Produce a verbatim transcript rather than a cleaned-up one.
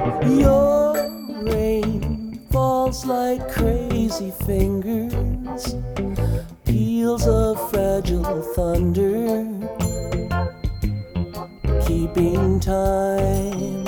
Your rain falls like crazy fingers, peals of fragile thunder, keeping time.